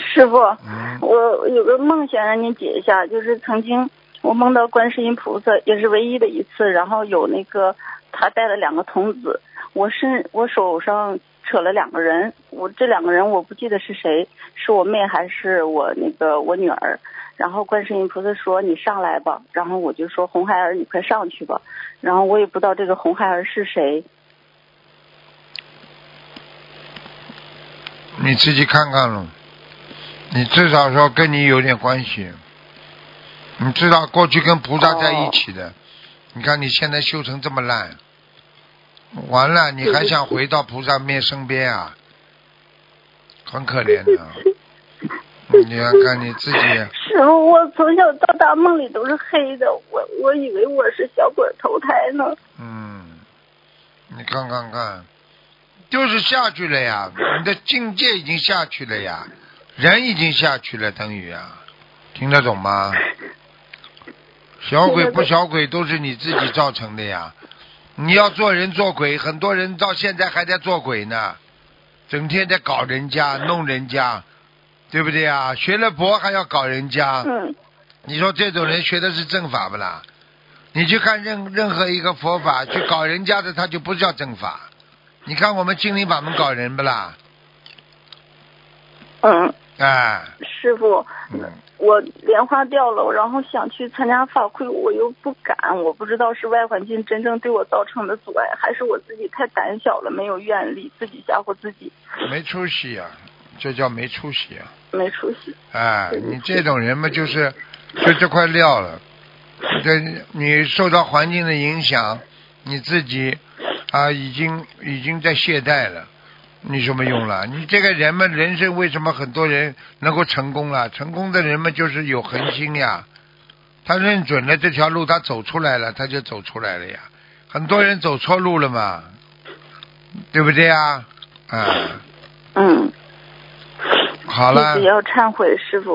师傅，我有个梦想让您解一下，就是曾经我梦到观世音菩萨，也是唯一的一次，然后有那个他带了2个童子，我手上扯了2个人，这2个人我不记得是谁，是我妹还是我女儿。然后观世音菩萨说你上来吧，然后我就说红孩儿你快上去吧，然后我也不知道这个红孩儿是谁。 你自己看看了，你至少说跟你有点关系，你知道过去跟菩萨在一起的，你看你现在修成这么烂，完了你还想回到菩萨身边啊，很可怜的。你要看你自己。 师傅，我从小到大梦里都是黑的，我以为我是小鬼投胎呢。 你看看，就是下去了呀，你的境界已经下去了呀，人已经下去了，等于啊，听得懂吗？小鬼不小鬼都是你自己造成的呀。你要做人做鬼，很多人到现在还在做鬼呢，整天在搞人家弄人家，对不对啊？学了佛还要搞人家，你说这种人学的是正法不啦？你去看任何一个佛法去搞人家的，他就不叫正法。你看我们心灵法门搞人不啦？ 师傅，我莲花掉了，然后想去参加法会，我又不敢，我不知道是外环境真正对我造成的阻碍，还是我自己太胆小了，没有愿力，自己吓唬自己。没出息啊，这叫没出息啊。没出息。你这种人嘛，就这块料了。你受到环境的影响，你自己已经在懈怠了。你什么用了？你这个人嘛，人生为什么很多人能够成功了？成功的人们就是有恒心呀，他认准了这条路，他走出来了，他就走出来了呀。很多人走错路了嘛，对不对呀？好了。自己要忏悔，师傅。